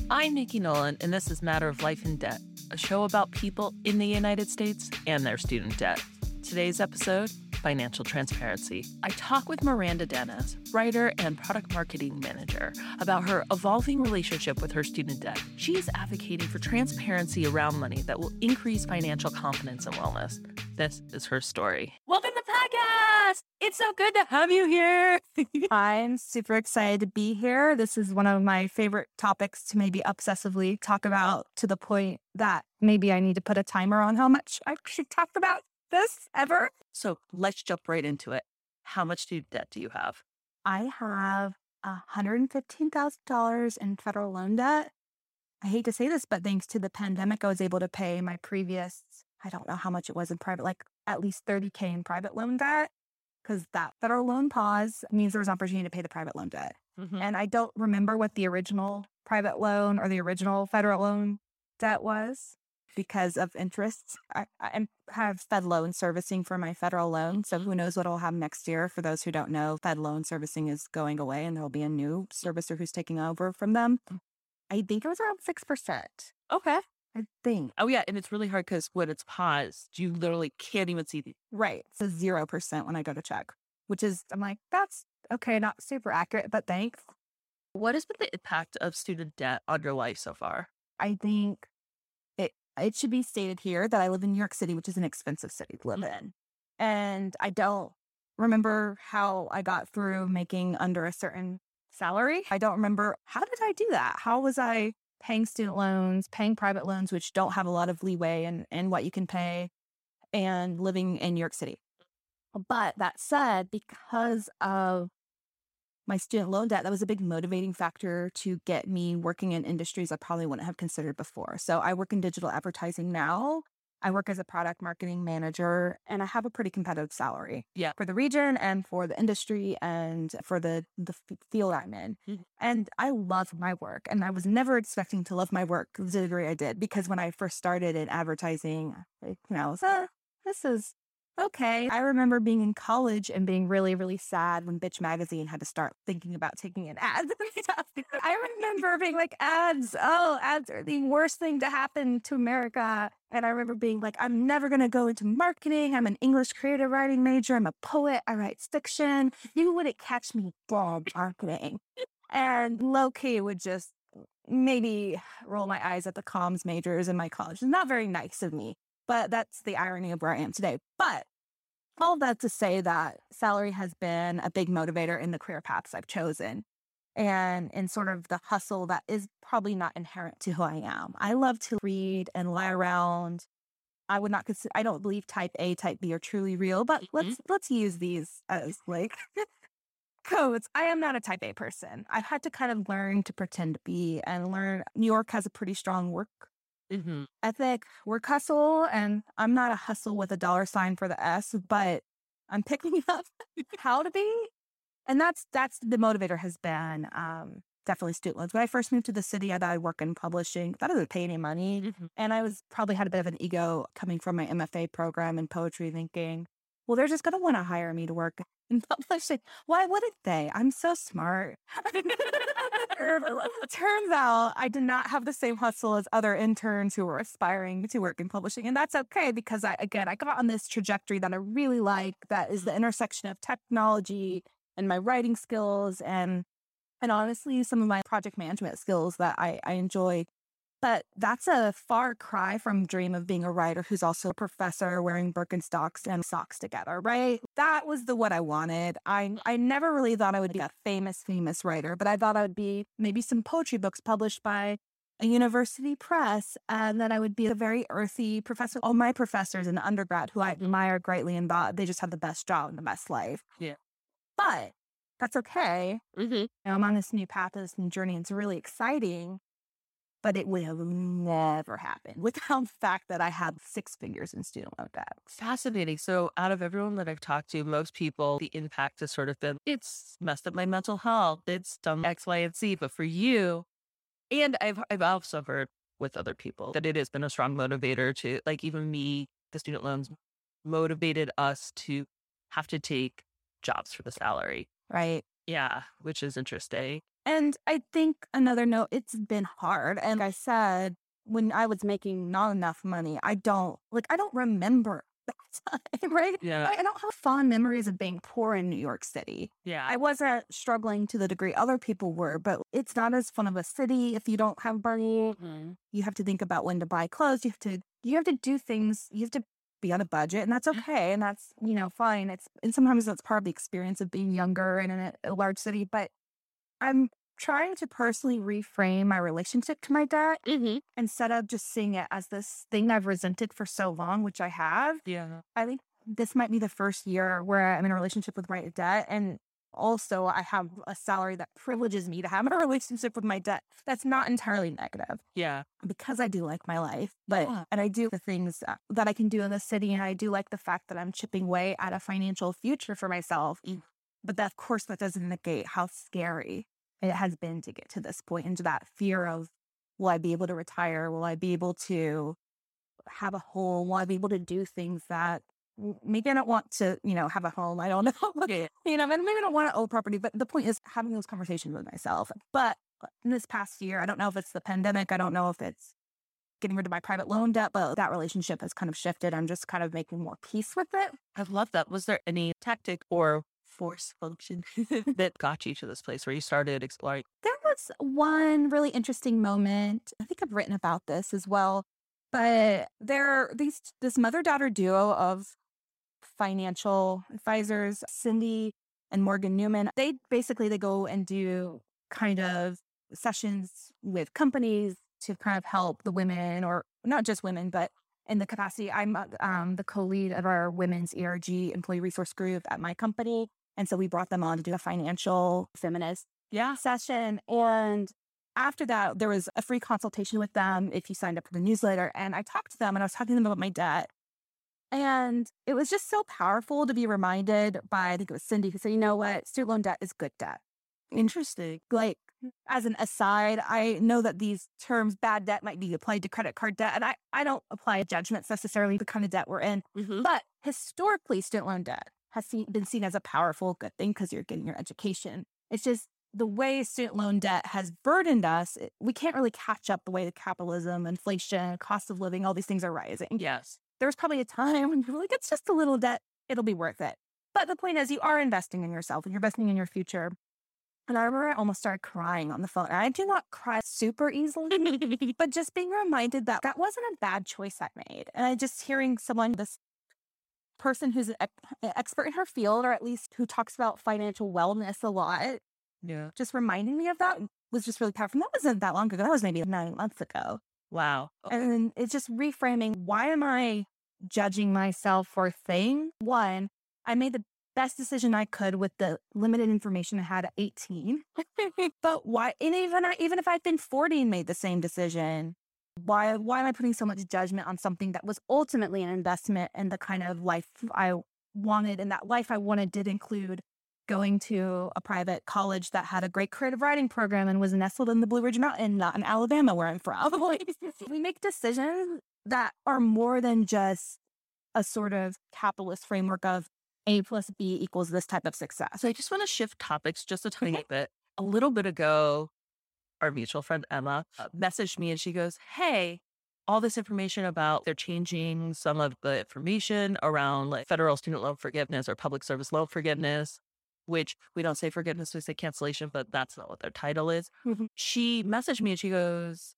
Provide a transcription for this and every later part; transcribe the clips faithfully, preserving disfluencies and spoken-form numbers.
I'm Nikki Nolan, and this is Matter of Life and Debt, a show about people in the United States and their student debt. Today's episode, financial transparency. I talk with Miranda Dennis, writer and product marketing manager, about her evolving relationship with her student debt. She's advocating for transparency around money that will increase financial confidence and wellness. This is her story. Welcome to the podcast! It's so good to have you here. I'm super excited to be here. This is one of my favorite topics to maybe obsessively talk about, to the point that maybe I need to put a timer on how much I should talk about this ever. So let's jump right into it. How much student debt do you have? I have one hundred fifteen thousand dollars in federal loan debt. I hate to say this, but thanks to the pandemic, I was able to pay my previous, I don't know how much it was in private, like at least thirty K in private loan debt, because that federal loan pause means there was an opportunity to pay the private loan debt. Mm-hmm. And I don't remember what the original private loan or the original federal loan debt was because of interest. I, I have Fed loan servicing for my federal loan. So who knows what will happen next year. For those who don't know, Fed loan servicing is going away and there'll be a new servicer who's taking over from them. I think it was around six percent. Okay. I think. Oh, yeah. And it's really hard because when it's paused, you literally can't even see the... Right. It's a zero percent when I go to check, which is, I'm like, that's okay, not super accurate, but thanks. What has been the impact of student debt on your life so far? I think it it should be stated here that I live in New York City, which is an expensive city to live in. And I don't remember how I got through making under a certain salary. I don't remember, how did I do that? How was I paying student loans, paying private loans, which don't have a lot of leeway in, in what you can pay, and living in New York City? But that said, because of my student loan debt, that was a big motivating factor to get me working in industries I probably wouldn't have considered before. So I work in digital advertising now. I work as a product marketing manager, and I have a pretty competitive salary yeah. for the region and for the industry and for the, the field I'm in. Mm-hmm. And I love my work, and I was never expecting to love my work to the degree I did, because when I first started in advertising, you know, I was, uh, this is okay. I remember being in college and being really, really sad when Bitch Magazine had to start thinking about taking in ads and stuff. I remember being like, ads, oh, ads are the worst thing to happen to America. And I remember being like, I'm never going to go into marketing. I'm an English creative writing major. I'm a poet. I write fiction. You wouldn't catch me for marketing. And low-key would just maybe roll my eyes at the comms majors in my college. It's not very nice of me. But that's the irony of where I am today. But all of that to say that salary has been a big motivator in the career paths I've chosen, and in sort of the hustle that is probably not inherent to who I am. I love to read and lie around. I would not consider, I don't believe type A, type B are truly real, but mm-hmm. let's let's use these as like codes. I am not a type A person. I've had to kind of learn to pretend to be, and learn. New York has a pretty strong work Mm-hmm. ethic, work hustle, and I'm not a hustle with a dollar sign for the S, but I'm picking up how to be. And that's that's the motivator has been um, definitely student loans. When I first moved to the city, I thought I'd work in publishing. I thought I would pay any money. Mm-hmm. And I was probably had a bit of an ego coming from my M F A program in poetry, thinking, well, they're just going to want to hire me to work in publishing. Why wouldn't they? I'm so smart. Turns out I did not have the same hustle as other interns who were aspiring to work in publishing. And that's okay, because I, again, I got on this trajectory that I really like, that is the intersection of technology and my writing skills and, and honestly, some of my project management skills that I, I enjoy. But that's a far cry from dream of being a writer who's also a professor wearing Birkenstocks and socks together, right? That was the what I wanted. I I never really thought I would be a famous, famous writer, but I thought I would be maybe some poetry books published by a university press, and then I would be a very earthy professor. All my professors in undergrad who I admire greatly and thought they just had the best job and the best life. Yeah. But that's okay. Mm-hmm. You know, I'm on this new path, this new journey. It's really exciting. But it would have never happened without the fact that I had six figures in student loan debt. Fascinating. So out of everyone that I've talked to, most people, the impact has sort of been, it's messed up my mental health. It's done X, Y, and Z. But for you, and I've I've also heard with other people that it has been a strong motivator to, like, even me, the student loans motivated us to have to take jobs for the salary. Right. Yeah, which is interesting. And I think another note, it's been hard. And like I said, when I was making not enough money, I don't, like, I don't remember that time, right? Yeah. I, I don't have fond memories of being poor in New York City. Yeah. I wasn't struggling to the degree other people were, but it's not as fun of a city if you don't have money. Mm-hmm. You have to think about when to buy clothes. You have to, you have to do things. You have to be on a budget, and that's okay. And that's, you know, fine. It's, and sometimes that's part of the experience of being younger and in a, a large city, but I'm trying to personally reframe my relationship to my debt Mm-hmm. instead of just seeing it as this thing I've resented for so long, which I have. Yeah. I think this might be the first year where I'm in a relationship with my debt. And also I have a salary that privileges me to have a relationship with my debt. That's not entirely negative Yeah. because I do like my life, but, Yeah. and I do the things that, that I can do in the city. And I do like the fact that I'm chipping away at a financial future for myself. Mm. But that, of course, that doesn't negate how scary it has been to get to this point, into that fear of, will I be able to retire? Will I be able to have a home? Will I be able to do things that maybe I don't want to, you know, have a home? I don't know. Yeah. You know, and maybe I don't want to own property, but the point is having those conversations with myself. But in this past year, I don't know if it's the pandemic. I don't know if it's getting rid of my private loan debt, but that relationship has kind of shifted. I'm just kind of making more peace with it. I love that. Was there any tactic or force function that got you to this place where you started exploring? There was one really interesting moment. I think I've written about this as well, but there these this mother-daughter duo of financial advisors, Cindy and Morgan Newman. They basically they go and do kind of sessions with companies to kind of help the women, or not just women, but in the capacity. I'm um, the co-lead of our women's E R G employee resource group at my company. And so we brought them on to do a financial feminist Yeah. session. And after that, there was a free consultation with them if you signed up for the newsletter. And I talked to them and I was talking to them about my debt. And it was just so powerful to be reminded by, I think it was Cindy, who said, you know what, student loan debt is good debt. Interesting. Like, as an aside, I know that these terms, bad debt, might be applied to credit card debt. And I, I don't apply judgments necessarily to the kind of debt we're in. Mm-hmm. But historically, student loan debt has seen, been seen as a powerful, good thing because you're getting your education. It's just the way student loan debt has burdened us. It, we can't really catch up the way the capitalism, inflation, cost of living, all these things are rising. Yes. There was probably a time when you're like, it's just a little debt. It'll be worth it. But the point is, you are investing in yourself and you're investing in your future. And I remember I almost started crying on the phone. And I do not cry super easily, but just being reminded that that wasn't a bad choice I made. And I just hearing someone, this person who's an ex- expert in her field, or at least who talks about financial wellness a lot, Yeah. just reminding me of that was just really powerful. And that wasn't that long ago. That was maybe nine months ago. Wow. And it's just reframing, why am I judging myself for a thing? One, I made the best decision I could with the limited information I had at eighteen. But why, and even, even if I'd been forty and made the same decision, why, why am I putting so much judgment on something that was ultimately an investment in the kind of life I wanted? And that life I wanted did include going to a private college that had a great creative writing program and was nestled in the Blue Ridge Mountain, not in Alabama, where I'm from. We make decisions that are more than just a sort of capitalist framework of A plus B equals this type of success. So I just want to shift topics just a tiny bit. A little bit ago, our mutual friend Emma uh, messaged me and she goes, hey, all this information about they're changing some of the information around like federal student loan forgiveness or public service loan forgiveness, which we don't say forgiveness, we say cancellation, but that's not what their title is. Mm-hmm. She messaged me and she goes,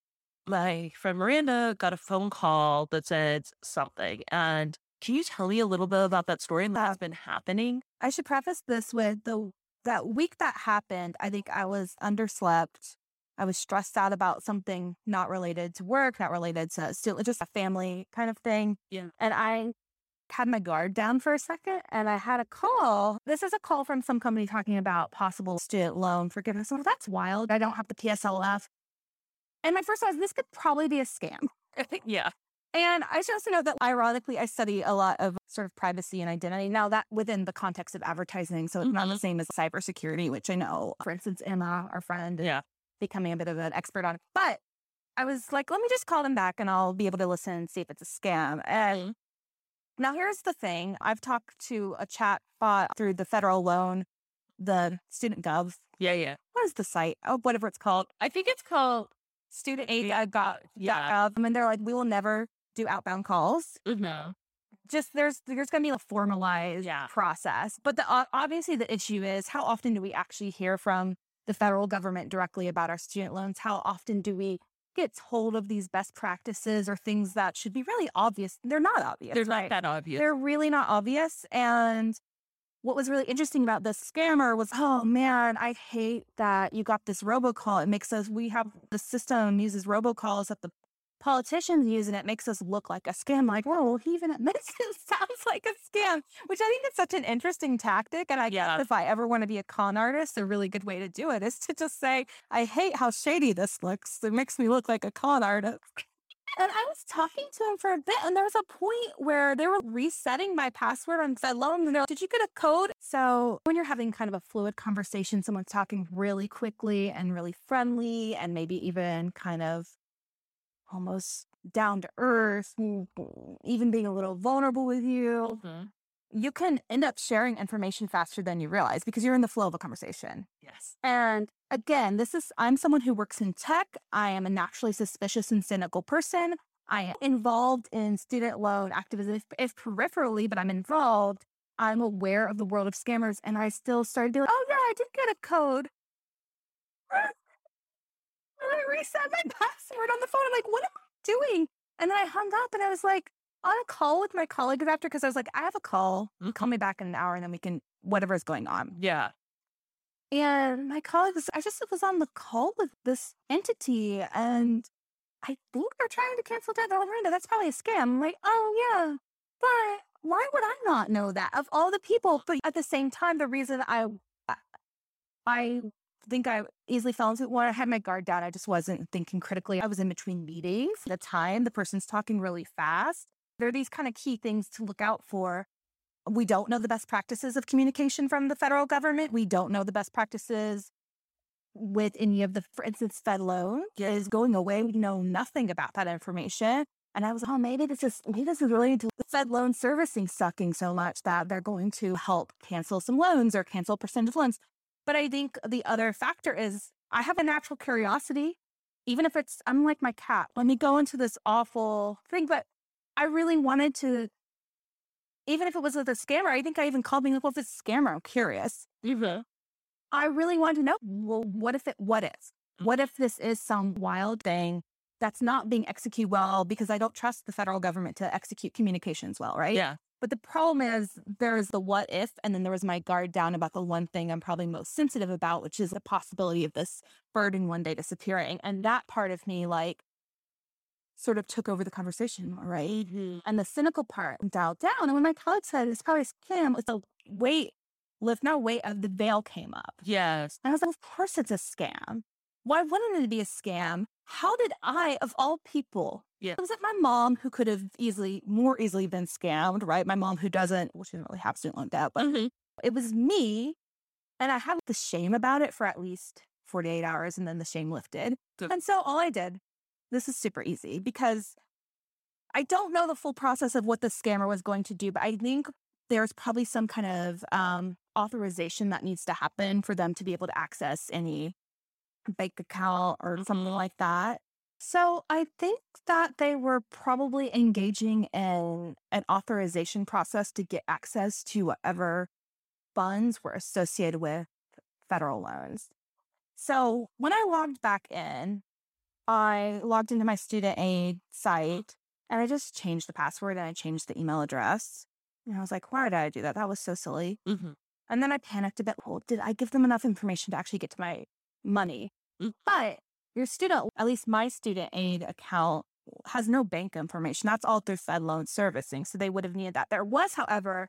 my friend Miranda got a phone call that said something. And can you tell me a little bit about that story and what's been happening? I should preface this with the that week that happened, I think I was underslept. I was stressed out about something not related to work, not related to still just a family kind of thing. Yeah. And I had my guard down for a second and I had a call. This is a call from some company talking about possible student loan forgiveness. Well, that's wild. I don't have the P S L F. And my first thought was, this could probably be a scam. Yeah. And I should also note that ironically, I study a lot of sort of privacy and identity. Now that within the context of advertising, so it's Mm-hmm. not the same as cybersecurity, which I know, for instance, Emma, our friend, is Yeah. becoming a bit of an expert on. But I was like, let me just call them back and I'll be able to listen and see if it's a scam. And now here's the thing. I've talked to a chat bot through the federal loan, the student gov, Yeah. Yeah. what is the site? Oh, whatever it's called. I think it's called student aid dot gov. Yeah. And they're like, we will never do outbound calls. Mm-hmm. Just there's there's going to be a formalized Yeah. process. But the uh, obviously the issue is, how often do we actually hear from the federal government directly about our student loans? How often do we get told of these best practices or things that should be really obvious? They're not obvious. They're right? not that obvious. They're really not obvious. And what was really interesting about this scammer was, oh man, I hate that you got this robocall. It makes us, we have the system uses robocalls that the politicians use, and it makes us look like a scam. Like, whoa, he even admits it sounds like a scam, which I think is such an interesting tactic. And I Yeah. guess if I ever want to be a con artist, a really good way to do it is to just say, I hate how shady this looks. It makes me look like a con artist. And I was talking to him for a bit, and there was a point where they were resetting my password on FedLoan, and they're like, did you get a code? So when you're having kind of a fluid conversation, someone's talking really quickly and really friendly, and maybe even kind of almost down to earth, even being a little vulnerable with you, Mm-hmm. you can end up sharing information faster than you realize because you're in the flow of a conversation. Yes. And again, this is, I'm someone who works in tech. I am a naturally suspicious and cynical person. I am involved in student loan activism, if, if peripherally, but I'm involved. I'm aware of the world of scammers. And I still started being like, oh yeah, I did get a code. And I reset my password on the phone. I'm like, what am I doing? And then I hung up and I was like on a call with my colleagues after, because I was like, I have a call. Mm-hmm. Call me back in an hour and then we can, whatever is going on. Yeah. And my colleagues, I just was on the call with this entity, and I think they're trying to cancel debt. They're like, Miranda, that's probably a scam. I'm like, oh yeah, but why would I not know that of all the people? But at the same time, the reason I, I think I easily fell into it when I had my guard down. I just wasn't thinking critically. I was in between meetings at the time. The person's talking really fast. There are these kind of key things to look out for. We don't know the best practices of communication from the federal government. We don't know the best practices with any of the, for instance, FedLoan is going away. We know nothing about that information. And I was, oh, maybe this is, maybe this is related to the FedLoan servicing sucking so much that they're going to help cancel some loans or cancel a percentage of loans. But I think the other factor is I have a natural curiosity, even if it's, I'm like my cat. Let me go into this awful thing. But I really wanted to, even if it was with a scammer, I think I even called me like, well, if it's a scammer, I'm curious. Mm-hmm. I really wanted to know, well, what if it, what is? What if this is some wild thing that's not being executed well, because I don't trust the federal government to execute communications well, right? Yeah. But the problem is there's the what if, and then there was my guard down about the one thing I'm probably most sensitive about, which is the possibility of this bird in one day disappearing. And that part of me, like, sort of took over the conversation, right? Mm-hmm. And the cynical part dialed down. And when my colleague said it's probably a scam, it's a weight, lift, no weight of the veil came up. Yes. And I was like, of course it's a scam. Why wouldn't it be a scam? How did I, of all people, Yeah. it was like my mom who could have easily, more easily been scammed, right? My mom who doesn't, well, she doesn't really have student loan debt, but Mm-hmm. it was me. And I had the shame about it for at least forty-eight hours, and then the shame lifted. Good. And so all I did, this is super easy because I don't know the full process of what the scammer was going to do, but I think there's probably some kind of um, authorization that needs to happen for them to be able to access any bank account or something like that. So I think that they were probably engaging in an authorization process to get access to whatever funds were associated with federal loans. So when I logged back in, I logged into my student aid site and I just changed the password and I changed the email address. And I was like, why did I do that? That was so silly. Mm-hmm. And then I panicked a bit. Well, did I give them enough information to actually get to my money? Mm. But your student, at least my student aid account, has no bank information. That's all through FedLoan servicing. So they would have needed that. There was, however,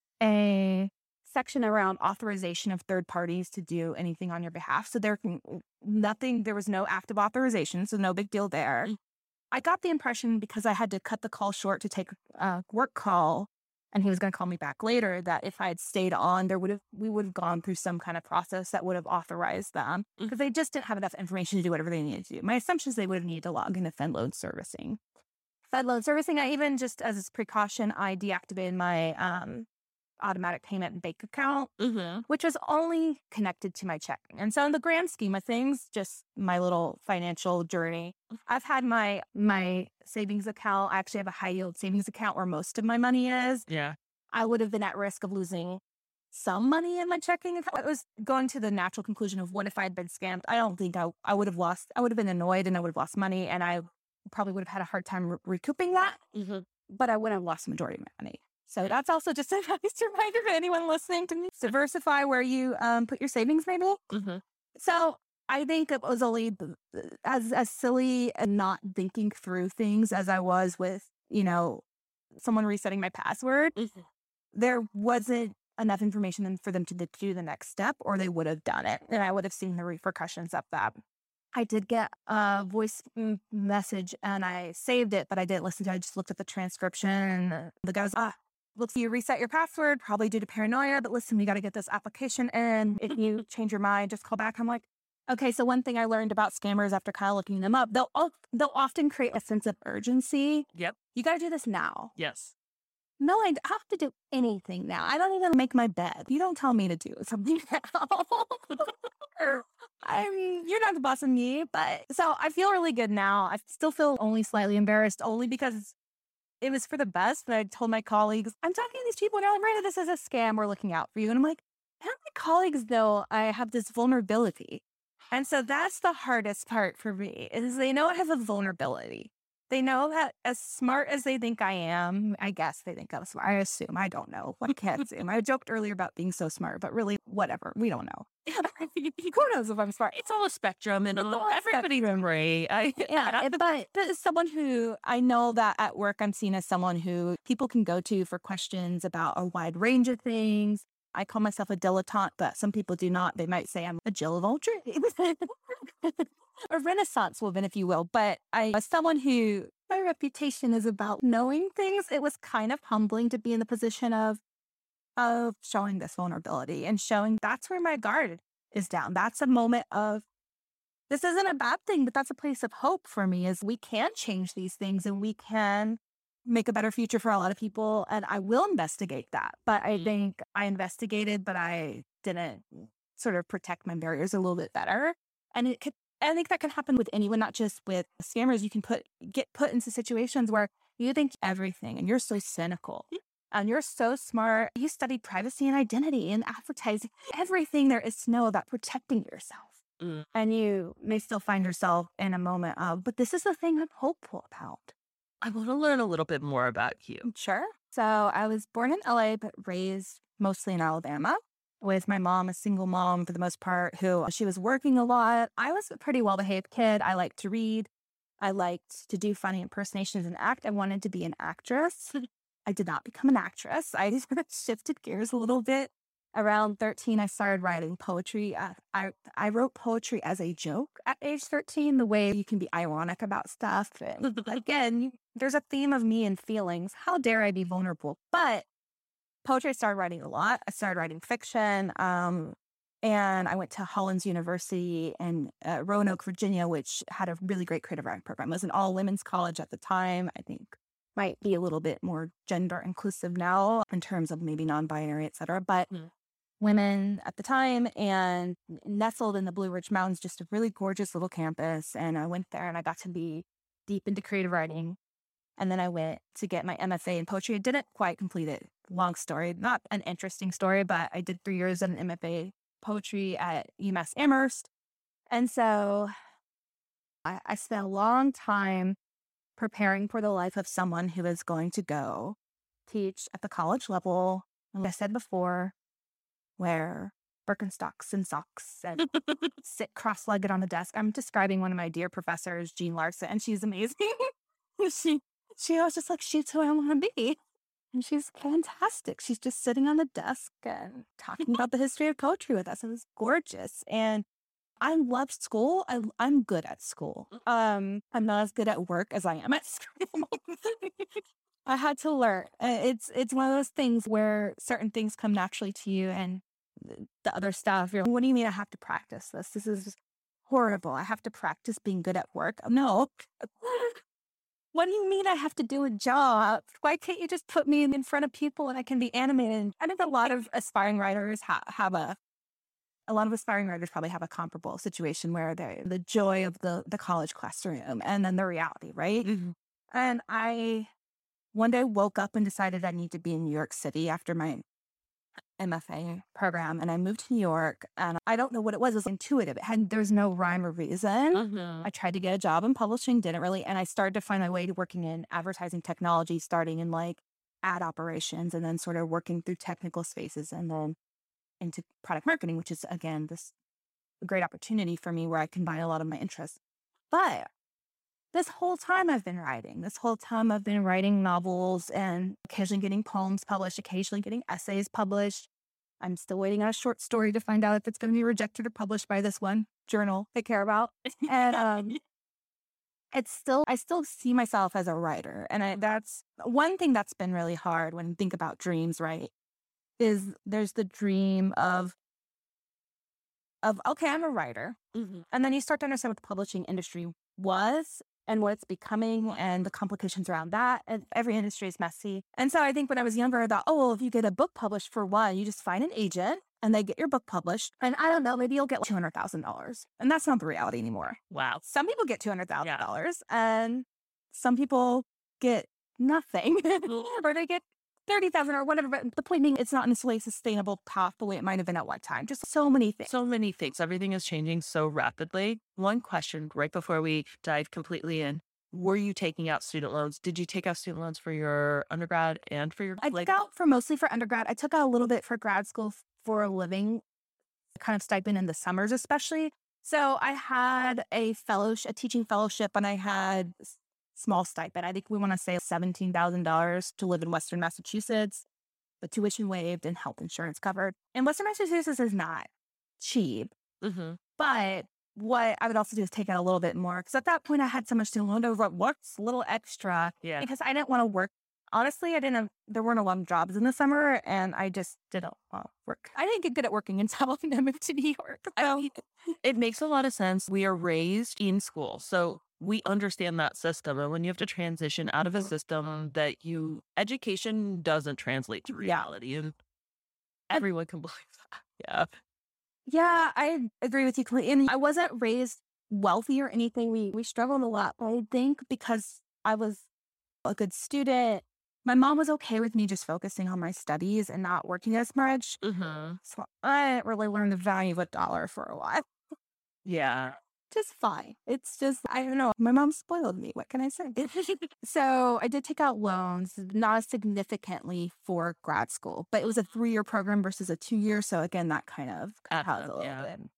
a section around authorization of third parties to do anything on your behalf. So there can nothing, there was no active authorization. So no big deal there. Mm. I got the impression, because I had to cut the call short to take a work call, and he was going to call me back later, that if I had stayed on, there would have, we would have gone through some kind of process that would have authorized them, because they just didn't have enough information to do whatever they needed to do. My assumption is they would have needed to log into FedLoan servicing. FedLoan servicing, I even just as a precaution, I deactivated my um, automatic payment bank account, Mm-hmm. which was only connected to my checking. And so in the grand scheme of things, just my little financial journey, I've had my my savings account. I actually have a high yield savings account where most of my money is. Yeah. I would have been at risk of losing some money in my checking account. I was going to the natural conclusion of what if I had been scammed? I don't think I, I would have lost, I would have been annoyed and I would have lost money and I probably would have had a hard time re- recouping that, Mm-hmm. but I wouldn't have lost the majority of my money. So that's also just a nice reminder for anyone listening to me. Diversify where you um, put your savings, maybe. Mm-hmm. So I think it was only as, as silly and not thinking through things as I was with, you know, someone resetting my password. Mm-hmm. There wasn't enough information for them to do the next step, or they would have done it, and I would have seen the repercussions of that. I did get a voice m- message, and I saved it, but I didn't listen to it. I just looked at the transcription, and the guy was, ah, looks you reset your password, probably due to paranoia, but listen, we got to get this application in. If you change your mind, just call back. I'm like, okay, so one thing I learned about scammers after kind of looking them up, they'll, they'll often create a sense of urgency. Yep. You got to do this now. Yes. No, I don't have to do anything now. I don't even make my bed. You don't tell me to do something now. I mean, you're not the boss of me, but so I feel really good now. I still feel only slightly embarrassed, only because it was for the best. But I told my colleagues, I'm talking to these people and they're like, Miranda, this is a scam. We're looking out for you. And I'm like, how my colleagues know I have this vulnerability? And so that's the hardest part for me is they know I have a vulnerability. They know that as smart as they think I am, I guess they think I'm smart. I assume. I don't know. I can't assume. I joked earlier about being so smart, but really, whatever. We don't know. Who knows if I'm smart? It's all a spectrum, and all a everybody's great. I, Yeah, but as someone who, I know that at work I'm seen as someone who people can go to for questions about a wide range of things. I call myself a dilettante, but some people do not. They might say I'm a Jill of all trades. A Renaissance woman, if you will. But I, as someone who, my reputation is about knowing things, it was kind of humbling to be in the position of, of showing this vulnerability and showing that's where my guard is down. That's a moment of, this isn't a bad thing, but that's a place of hope for me is we can change these things and we can make a better future for a lot of people. And I will investigate that. But I think I investigated, but I didn't sort of protect my barriers a little bit better. And it could, I think that can happen with anyone, not just with scammers. You can put get put into situations where you think everything and you're so cynical and you're so smart. You studied privacy and identity and advertising, everything there is to know about protecting yourself. Mm. And you may still find yourself in a moment of, but this is the thing I'm hopeful about. I want to learn a little bit more about you. Sure. So I was born in L A, but raised mostly in Alabama, with my mom, a single mom for the most part, who she was working a lot. I was a pretty well-behaved kid. I liked to read. I liked to do funny impersonations and act. I wanted to be an actress. I did not become an actress. I sort of shifted gears a little bit. Around thirteen, I started writing poetry. Uh, I I wrote poetry as a joke at age thirteen, the way you can be ironic about stuff. And again, there's a theme of me and feelings. How dare I be vulnerable? But poetry, I started writing a lot. I started writing fiction. Um, and I went to Hollins University in uh, Roanoke, Virginia, which had a really great creative writing program. It was an all-women's college at the time. I think might be a little bit more gender inclusive now in terms of maybe non-binary, et cetera. But mm. women at the time, and nestled in the Blue Ridge Mountains, just a really gorgeous little campus. And I went there and I got to be deep into creative writing. And then I went to get my M F A in poetry. I didn't quite complete it. Long story, not an interesting story, but I did three years at an M F A poetry at UMass Amherst. And so I, I spent a long time preparing for the life of someone who is going to go teach at the college level, like I said before, wear Birkenstocks and socks and sit cross-legged on a desk. I'm describing one of my dear professors, Jean Larson, and she's amazing. she She was just like, she's who I want to be. And she's fantastic. She's just sitting on the desk and talking about the history of poetry with us. It was gorgeous. And I love school. I, I'm good at school. Um, I'm not as good at work as I am at school. I had to learn. It's it's one of those things where certain things come naturally to you, and the other stuff, you're like, what do you mean I have to practice this? This is horrible. I have to practice being good at work. No. what do you mean I have to do a job? Why can't you just put me in front of people and I can be animated? I think a lot of aspiring writers ha- have a, a lot of aspiring writers probably have a comparable situation where they the joy of the, the college classroom and then the reality, right? Mm-hmm. And I one day woke up and decided I need to be in New York City after my M F A program. And I moved to New York and I don't know what it was. It was intuitive. It had, there's no rhyme or reason. Mm-hmm. I tried to get a job in publishing, didn't really. And I started to find my way to working in advertising technology, starting in like ad operations and then sort of working through technical spaces and then into product marketing, which is, again, this great opportunity for me where I combine a lot of my interests. But this whole time I've been writing, this whole time I've been writing novels and occasionally getting poems published, occasionally getting essays published. I'm still waiting on a short story to find out if it's going to be rejected or published by this one journal I care about. And um, it's still, I still see myself as a writer. And I, that's one thing that's been really hard when you think about dreams, right? Is there's the dream of, of okay, I'm a writer. Mm-hmm. And then you start to understand what the publishing industry was and what it's becoming and the complications around that. And every industry is messy. And so I think when I was younger, I thought, oh, well, if you get a book published for one, you just find an agent and they get your book published. And I don't know, maybe you'll get two hundred thousand dollars. And that's not the reality anymore. Wow. Some people get two hundred thousand dollars yeah. and some people get nothing or they get thirty thousand or whatever. But the point being, it's not necessarily a sustainable path the way it might have been at one time. Just so many things. So many things. Everything is changing so rapidly. One question right before we dive completely in. Were you taking out student loans? Did you take out student loans for your undergrad and for your... I like- took out for mostly for undergrad. I took out a little bit for grad school for a living kind of stipend in the summers, especially. So I had a fellowship, a teaching fellowship, and I had small stipend. I think we want to say seventeen thousand dollars to live in Western Massachusetts, but tuition waived and health insurance covered. And Western Massachusetts is not cheap. Mm-hmm. But what I would also do is take out a little bit more. Because at that point, I had so much student loan over what's a little extra. Yeah. Because I didn't want to work. Honestly, I didn't have, there weren't a lot of jobs in the summer, and I just didn't want to work. I didn't get good at working until I moved to New York. So. I mean, it makes a lot of sense. We are raised in school, so we understand that system. And when you have to transition out of a system that you, education doesn't translate to reality, and everyone can believe that. Yeah. Yeah, I agree with you completely. And I wasn't raised wealthy or anything. We we struggled a lot, but I think because I was a good student, my mom was okay with me just focusing on my studies and not working as much. Mm-hmm. So I didn't really learn the value of a dollar for a while. Yeah. Just fine. It's just, I don't know. My mom spoiled me. What can I say? So I did take out loans, not as significantly for grad school, but it was a three-year program versus a two-year. So again, that kind of compounds a little yeah. bit.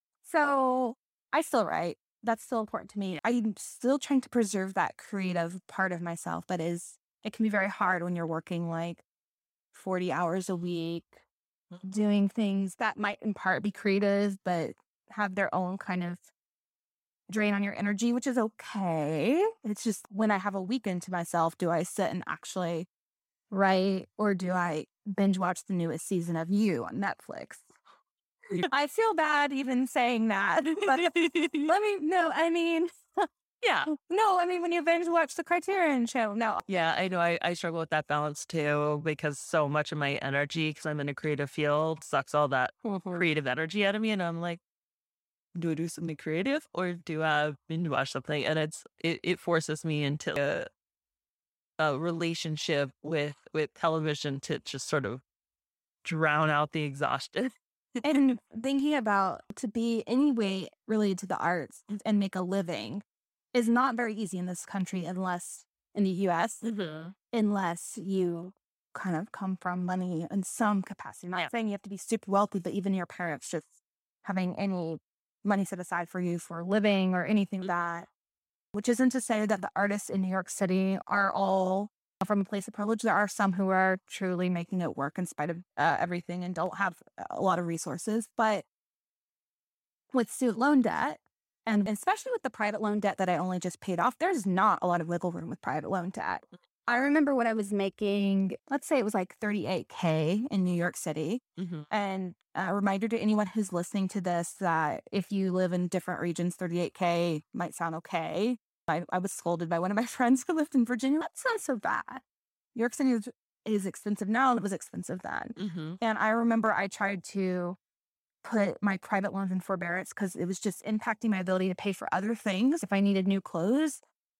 So I still write. That's still important to me. I'm still trying to preserve that creative part of myself, but is it can be very hard when you're working like forty hours a week, mm-hmm. doing things that might in part be creative, but have their own kind of drain on your energy, which is okay. It's just when I have a weekend to myself, do I sit and actually write, or do I binge watch the newest season of You on Netflix? I feel bad even saying that. But let me, no, I mean, yeah. No, I mean, when you binge watch the Criterion show, no. Yeah, I know. I, I struggle with that balance too, because so much of my energy, because I'm in a creative field, sucks all that mm-hmm. creative energy out of me. And I'm like, do I do something creative or do I binge watch something? And it's it, it forces me into a, a relationship with, with television to just sort of drown out the exhaustion. And thinking about to be any way related to the arts and make a living is not very easy in this country unless, in the U S, mm-hmm. unless you kind of come from money in some capacity. I'm not yeah. saying you have to be super wealthy, but even your parents just having any money set aside for you for a living or anything like that, which isn't to say that the artists in New York City are all from a place of privilege. There are some who are truly making it work in spite of uh, everything and don't have a lot of resources. But with student loan debt, and especially with the private loan debt that I only just paid off, there's not a lot of wiggle room with private loan debt. I remember when I was making, let's say it was like thirty-eight K in New York City. Mm-hmm. And a reminder to anyone who's listening to this that if you live in different regions, thirty-eight K might sound okay. I, I was scolded by one of my friends who lived in Virginia. That sounds so bad. New York City is, is expensive now, and it was expensive then. Mm-hmm. And I remember I tried to put my private loans in forbearance because it was just impacting my ability to pay for other things. If I needed new clothes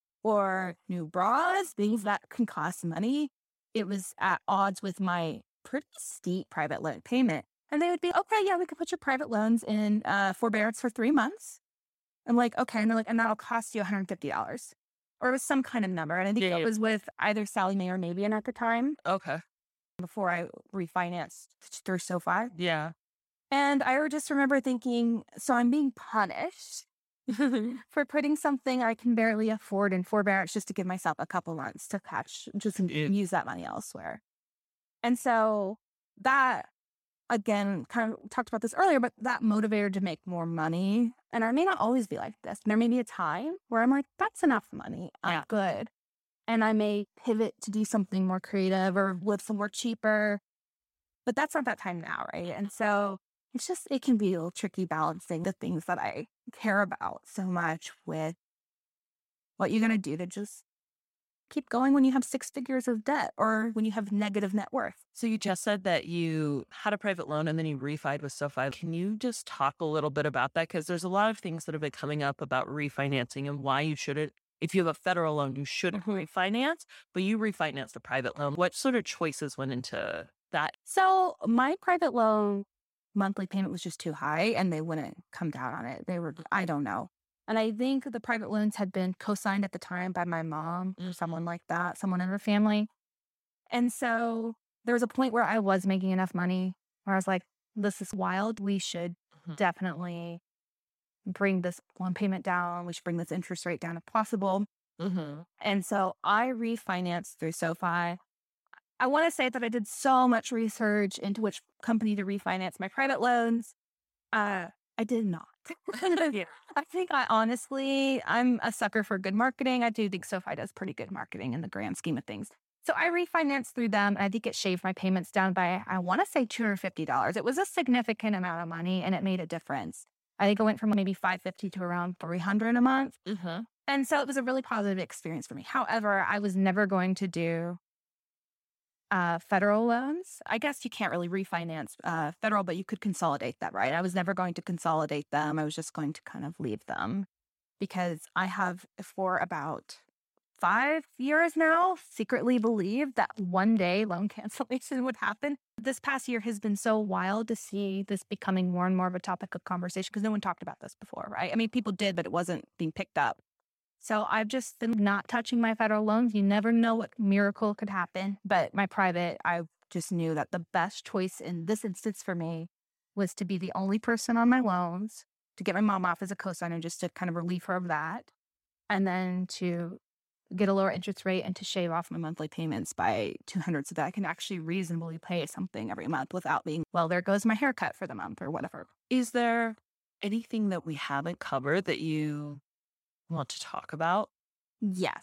or new bras, things that can cost money, it was at odds with my pretty steep private loan payment. And they would be, okay, yeah, we could put your private loans in uh, forbearance for three months. I'm like, okay. And they're like, and that'll cost you one hundred fifty dollars. Or it was some kind of number. And I think Yeah, that yeah. was with either Sally Mae or Navien at the time Okay. before I refinanced through SoFi. Yeah. And I just remember thinking, so I'm being punished for putting something I can barely afford in forbearance just to give myself a couple months to catch, just It- use that money elsewhere. And so that, again, kind of talked about this earlier, but that motivator to make more money. And I may not always be like this. There may be a time where I'm like, that's enough money. I'm Yeah. good. And I may pivot to do something more creative or live somewhere cheaper. But that's not that time now, right? And so it's just, it can be a little tricky balancing the things that I care about so much with what you're going to do to just keep going when you have six figures of debt or when you have negative net worth. So you just said that you had a private loan and then you refied with SoFi. Can you just talk a little bit about that? Because there's a lot of things that have been coming up about refinancing and why you shouldn't. If you have a federal loan, you shouldn't Mm-hmm. refinance, but you refinanced a private loan. What sort of choices went into that? So my private loan monthly payment was just too high and they wouldn't come down on it. They were, I don't know. And I think the private loans had been co-signed at the time by my mom or someone like that, someone in her family. And so there was a point where I was making enough money where I was like, this is wild. We should Mhm. definitely bring this loan payment down. We should bring this interest rate down if possible. Mm-hmm. And so I refinanced through SoFi. I want to say that I did so much research into which company to refinance my private loans. Uh, I did not. Yeah. I think I honestly, I'm a sucker for good marketing. I do think SoFi does pretty good marketing in the grand scheme of things. So I refinanced through them and I think it shaved my payments down by, I want to say two hundred fifty dollars. It was a significant amount of money and it made a difference. I think it went from maybe five hundred fifty dollars to around three hundred dollars a month. Mm-hmm. And so it was a really positive experience for me. However, I was never going to do uh, federal loans. I guess you can't really refinance uh, federal, but you could consolidate them, right? I was never going to consolidate them. I was just going to kind of leave them because I have for about five years now secretly believed that one day loan cancellation would happen. This past year has been so wild to see this becoming more and more of a topic of conversation because no one talked about this before, right? I mean, people did, but it wasn't being picked up. So I've just been not touching my federal loans. You never know what miracle could happen. But my private, I just knew that the best choice in this instance for me was to be the only person on my loans, to get my mom off as a co-signer just to kind of relieve her of that, and then to get a lower interest rate and to shave off my monthly payments by two hundred dollars so that I can actually reasonably pay something every month without being, well, there goes my haircut for the month or whatever. Is there anything that we haven't covered that you want to talk about? Yes.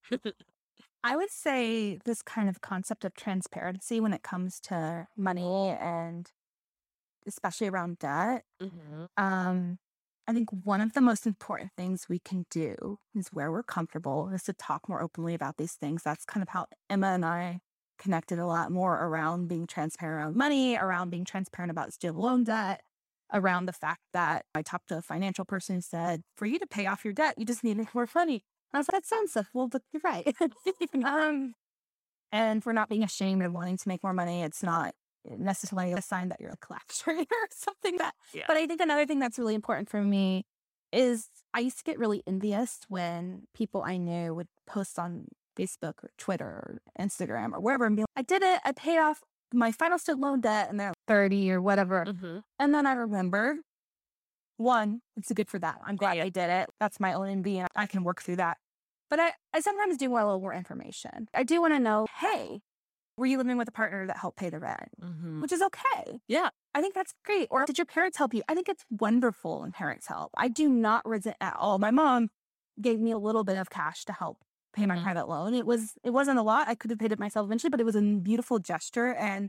I would say this kind of concept of transparency when it comes to money and especially around debt. Mm-hmm. Um, I think one of the most important things we can do is where we're comfortable is to talk more openly about these things. That's kind of how Emma and I connected a lot more around being transparent around money, around being transparent about student loan debt, around the fact that I talked to a financial person who said, for you to pay off your debt, you just need more money. I was like, that sounds so well, but you're right. um, and for not being ashamed of wanting to make more money, it's not necessarily a sign that you're a collector or something that. Yeah. But I think another thing that's really important for me is I used to get really envious when people I knew would post on Facebook or Twitter or Instagram or wherever and be like, I did it. I paid off my final student loan debt and they're thirty or whatever. Mm-hmm. And then I remember, one, it's good for that. I'm glad Yeah. I did it. That's my own envy and I can work through that. But I, I sometimes do want a little more information. I do want to know, hey, were you living with a partner that helped pay the rent? Mm-hmm. Which is okay. Yeah. I think that's great. Or did your parents help you? I think it's wonderful when parents help. I do not resent at all. My mom gave me a little bit of cash to help pay my Mhm. private loan. It was, it wasn't a lot. I could have paid it myself eventually, but it was a beautiful gesture. And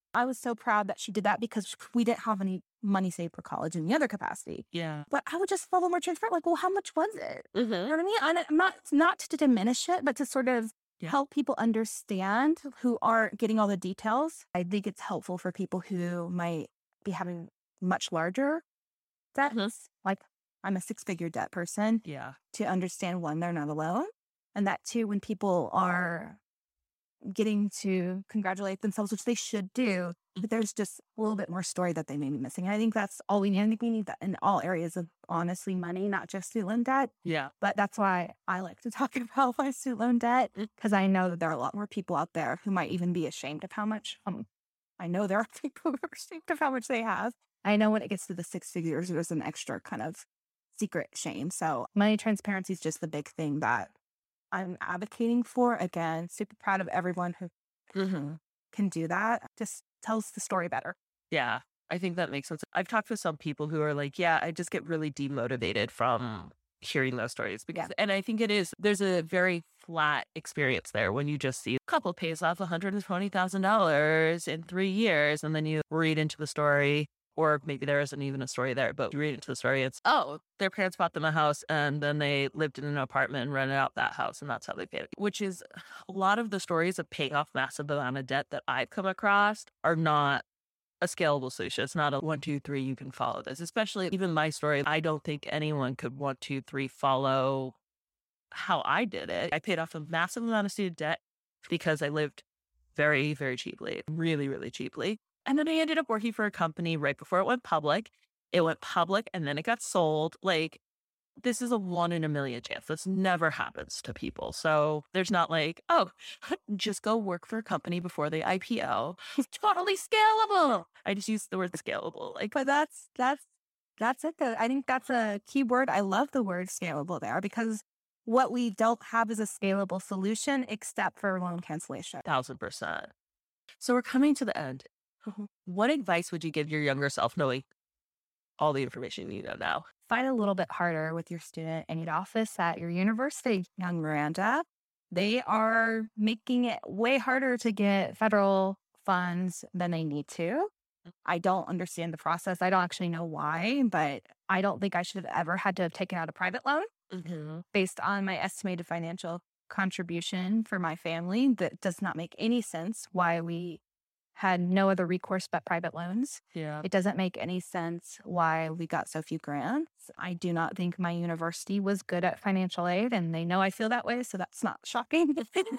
I was so proud that she did that because we didn't have any money saved for college in the other capacity. Yeah. But I would just follow more transparent. Like, well, how much was it? Mm-hmm. You know what I mean? And I'm not, not to diminish it, but to sort of yeah. help people understand who aren't getting all the details. I think it's helpful for people who might be having much larger debts. Mm-hmm. Like, I'm a six-figure debt person. Yeah. To understand, one, they're not alone. And that, two, when people are getting to congratulate themselves, which they should do, but there's just a little bit more story that they may be missing. I think that's all we need. I think we need that in all areas of, honestly, money, not just student loan debt. Yeah. But that's why I like to talk about my student loan debt, because I know that there are a lot more people out there who might even be ashamed of how much, um, I know there are people who are ashamed of how much they have. I know when it gets to the six figures, there's an extra kind of secret shame. So money transparency is just the big thing that I'm advocating for. Again, super proud of everyone who mm-hmm. can do that. Just tells the story better. Yeah, I think that makes sense. I've talked with some people who are like, yeah, I just get really demotivated from hearing those stories. Because, yeah. And I think it is, there's a very flat experience there when you just see a couple pays off one hundred twenty thousand dollars in three years. And then you read into the story, or maybe there isn't even a story there, but you read into the story, it's, oh, their parents bought them a house and then they lived in an apartment and rented out that house, and that's how they paid it. Which is a lot of the stories of paying off massive amount of debt that I've come across are not a scalable solution. It's not a one, two, three, you can follow this. Especially even my story, I don't think anyone could one, two, three follow how I did it. I paid off a massive amount of student debt because I lived very, very cheaply, really, really cheaply. And then I ended up working for a company right before it went public. It went public and then it got sold. Like, this is a one in a million chance. This never happens to people. So there's not like, oh, just go work for a company before they I P O. It's totally scalable. I just used the word scalable. Like, but that's, that's, that's it though. I think that's a key word. I love the word scalable there, because what we don't have is a scalable solution except for loan cancellation. Thousand percent. So we're coming to the end. Mm-hmm. What advice would you give your younger self, knowing all the information you know now? Fight a little bit harder with your student aid office at your university, young Miranda. They are making it way harder to get federal funds than they need to. I don't understand the process. I don't actually know why, but I don't think I should have ever had to have taken out a private loan mm-hmm. based on my estimated financial contribution for my family. That does not make any sense why we had no other recourse but private loans. Yeah. It doesn't make any sense why we got so few grants. I do not think my university was good at financial aid, and they know I feel that way, so that's not shocking.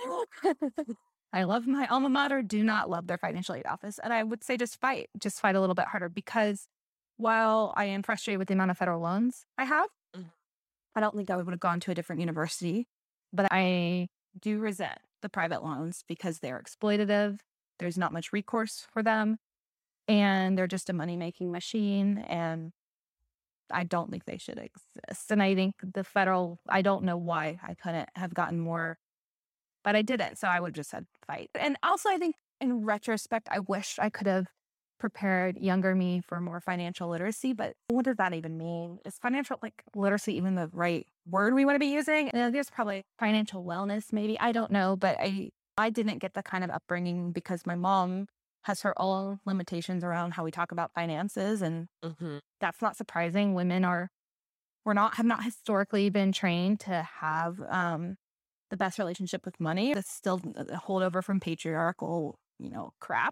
I love my alma mater, do not love their financial aid office. And I would say just fight, just fight a little bit harder, because while I am frustrated with the amount of federal loans I have, mm. I don't think I would have gone to a different university, but I do resent the private loans because they're exploitative. There's not much recourse for them, and they're just a money-making machine, and I don't think they should exist. And I think the federal, I don't know why I couldn't have gotten more, but I didn't, so I would have just said fight. And also, I think in retrospect, I wish I could have prepared younger me for more financial literacy, but what does that even mean? Is financial like literacy even the right word we want to be using? And there's probably financial wellness, maybe. I don't know, but I... I didn't get the kind of upbringing because my mom has her own limitations around how we talk about finances. And mm-hmm. that's not surprising. Women are, we're not, have not historically been trained to have um, the best relationship with money. That's still a holdover from patriarchal, you know, crap.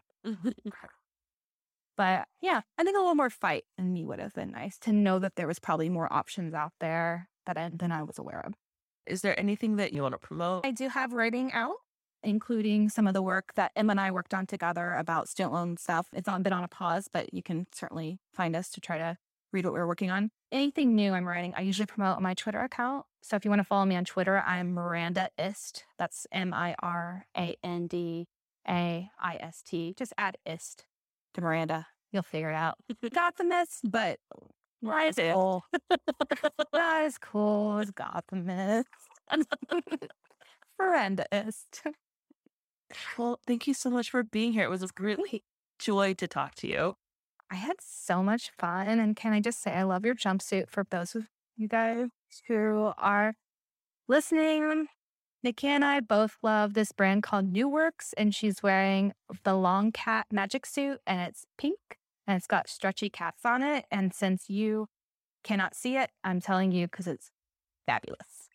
But yeah, I think a little more fight in me would have been nice, to know that there was probably more options out there that I, than I was aware of. Is there anything that you want to promote? I do have writing out, including some of the work that Emma and I worked on together about student loan stuff. It's not been on a pause, but you can certainly find us to try to read what we're working on. Anything new I'm writing, I usually promote on my Twitter account. So if you want to follow me on Twitter, I'm Miranda Ist. That's M I R A N D A I S T. Just add Ist to Miranda. You'll figure it out. Gothamist, but why is it? Cool. That is cool. It's Gothamist. Miranda Ist. Well, thank you so much for being here. It was a great joy to talk to you. I had so much fun. And can I just say, I love your jumpsuit. For those of you guys who are listening, Nikki and I both love this brand called New Works, and she's wearing the long cat magic suit, and it's pink, and it's got stretchy cats on it. And since you cannot see it, I'm telling you because it's fabulous.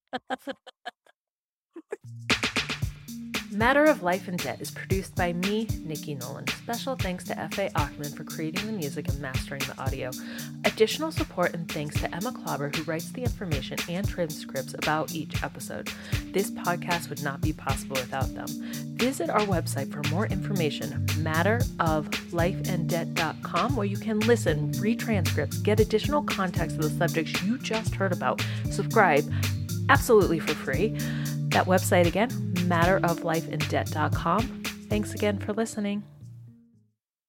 Matter of Life and Debt is produced by me, Nikki Nolan. Special thanks to F A Achman for creating the music and mastering the audio. Additional support and thanks to Emma Klauber, who writes the information and transcripts about each episode. This podcast would not be possible without them. Visit our website for more information, matter of life and debt dot com, where you can listen, read transcripts, get additional context of the subjects you just heard about, subscribe absolutely for free. That website again, matter of life and debt dot com. Thanks again for listening.